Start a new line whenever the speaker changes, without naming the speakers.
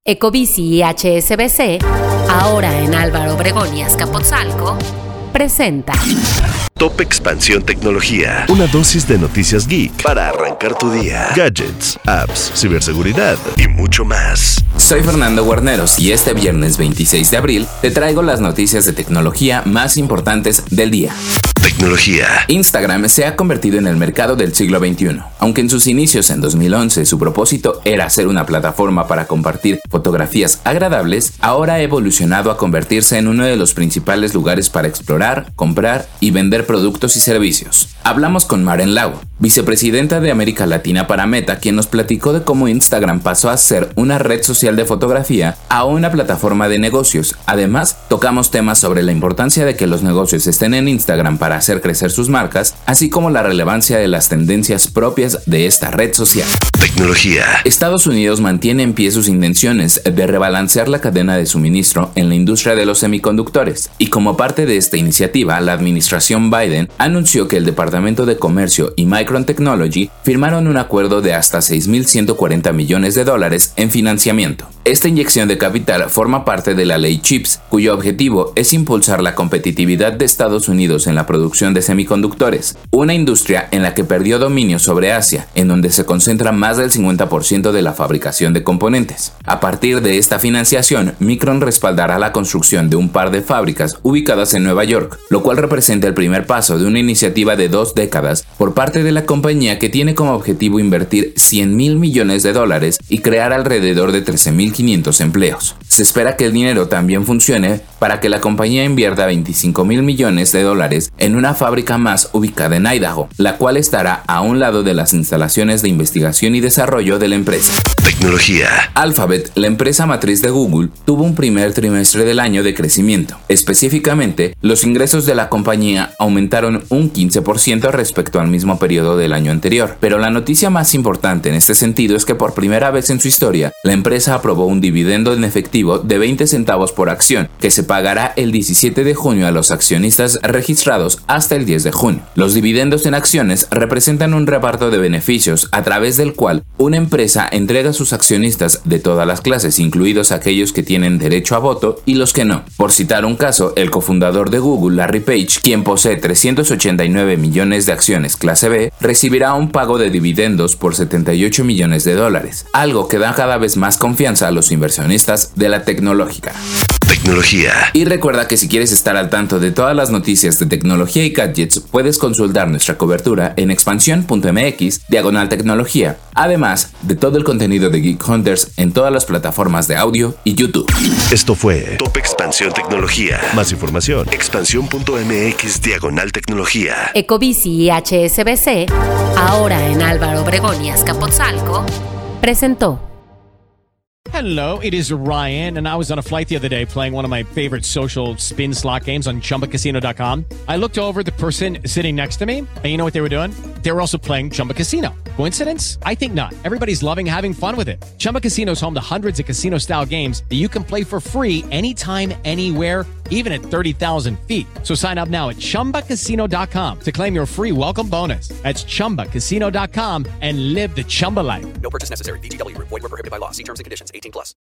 Ecobici y HSBC, ahora en Álvaro Obregón y Azcapotzalco, presenta
Top Expansión Tecnología. Una dosis de noticias geek para arrancar tu día. Gadgets, apps, ciberseguridad y mucho más.
Soy Fernando Guarneros y este viernes 26 de abril te traigo las noticias de tecnología más importantes del día.
Tecnología.
Instagram se ha convertido en el mercado del siglo XXI. Aunque en sus inicios en 2011 su propósito era ser una plataforma para compartir fotografías agradables, ahora ha evolucionado a convertirse en uno de los principales lugares para explorar, comprar y vender productos y servicios. Hablamos con Maren Lau, vicepresidenta de América Latina para Meta, quien nos platicó de cómo Instagram pasó a ser una red social de fotografía a una plataforma de negocios. Además, tocamos temas sobre la importancia de que los negocios estén en Instagram para hacer crecer sus marcas, así como la relevancia de las tendencias propias de esta red social.
Tecnología.
Estados Unidos mantiene en pie sus intenciones de rebalancear la cadena de suministro en la industria de los semiconductores, y como parte de esta iniciativa, la administración Biden anunció que el Departamento de Comercio y Micron Technology firmaron un acuerdo de hasta $6.140 millones en financiamiento. Esta inyección de capital forma parte de la ley CHIPS, cuyo objetivo es impulsar la competitividad de Estados Unidos en la producción de semiconductores, una industria en la que perdió dominio sobre Asia, en donde se concentra más del 50% de la fabricación de componentes. A partir de esta financiación, Micron respaldará la construcción de un par de fábricas ubicadas en Nueva York, lo cual representa el primer paso de una iniciativa de 2 décadas por parte de la compañía que tiene como objetivo invertir $100.000 millones y crear alrededor de 13.500 empleos. Se espera que el dinero también funcione para que la compañía invierta $25.000 millones en una fábrica más ubicada en Idaho, la cual estará a un lado de las instalaciones de investigación y desarrollo de la empresa.
Tecnología.
Alphabet, la empresa matriz de Google, tuvo un primer trimestre del año de crecimiento. Específicamente, los ingresos de la compañía aumentaron un 15% respecto al mismo periodo del año anterior. Pero la noticia más importante en este sentido es que por primera vez en su historia, la empresa aprobó un dividendo en efectivo de 20 centavos por acción, que se pagará el 17 de junio a los accionistas registrados hasta el 10 de junio. Los dividendos en acciones representan un reparto de beneficios a través del cual una empresa entrega a sus accionistas de todas las clases, incluidos aquellos que tienen derecho a voto y los que no. Por citar un caso, el cofundador de Google, Larry Page, quien posee 389 millones de acciones clase B, recibirá un pago de dividendos por $78 millones, algo que da cada vez más confianza a los inversionistas de la tecnológica.
Tecnología.
Y recuerda que si quieres estar al tanto de todas las noticias de tecnología y gadgets, puedes consultar nuestra cobertura en expansión.mx/tecnología, además de todo el contenido de Geek Hunters en todas las plataformas de audio y YouTube.
Esto fue Top Expansión Tecnología. Más información, expansión.mx/tecnología.
Ecobici y HSBC, ahora en Álvaro Obregón y Azcapotzalco, presentó.
Hello, it is Ryan, and I was on a flight the other day playing one of my favorite social spin slot games on ChumbaCasino.com. I looked over at the person sitting next to me, and you know what they were doing? They were also playing Chumba Casino. Coincidence? I think not. Everybody's loving having fun with it. Chumba Casino is home to hundreds of casino-style games that you can play for free anytime, anywhere, even at 30,000 feet. So sign up now at ChumbaCasino.com to claim your free welcome bonus. That's ChumbaCasino.com and live the Chumba life.
No purchase necessary. VGW Group. Void where prohibited by law. See terms and conditions. 18+.